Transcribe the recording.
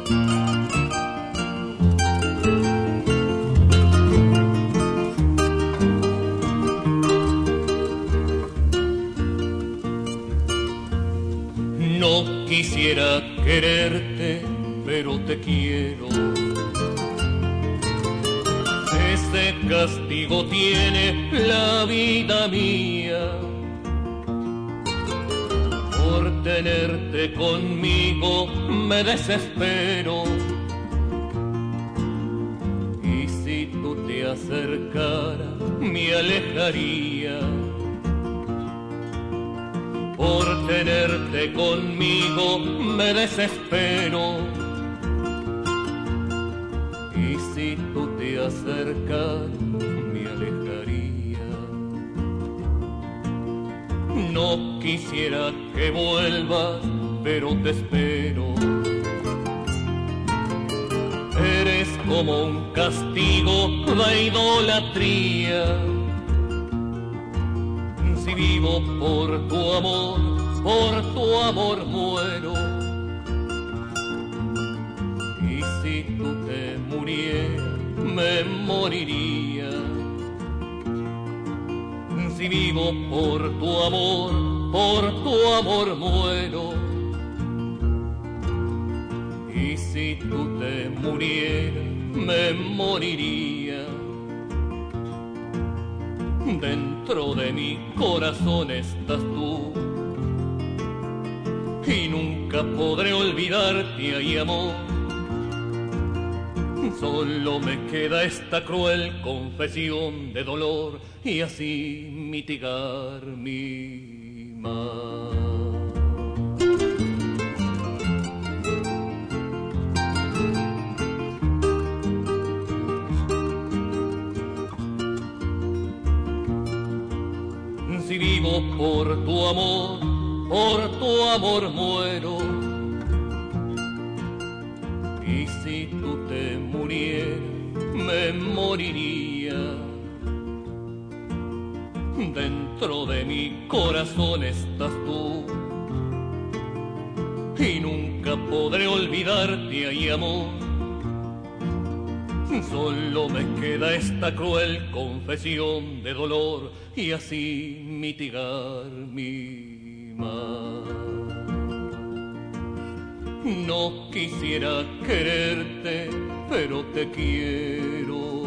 No quisiera quererte, pero te quiero. Ese castigo tiene la vida mía. Por tenerte conmigo me desespero. Y si tú te acercaras, me alejaría. Por tenerte conmigo me desespero. Y si tú te acercas, me alejaría. No quisiera que vuelvas, pero te espero. Eres como un castigo de idolatría. Si vivo por tu amor muero. Y si tú te murieras, me moriría. Si vivo por tu amor muero. Y si tú te murieras, me moriría. Dentro de mi corazón estás tú, y nunca podré olvidarte, ay amor. Solo me queda esta cruel confesión de dolor, y así mitigar mi mal. Si vivo por tu amor muero. Y si tú te murieras, me moriría. Dentro de mi corazón estás tú, y nunca podré olvidarte, ay amor. Solo me queda esta cruel confesión de dolor, y así mitigar mi mal. No quisiera quererte, pero te quiero.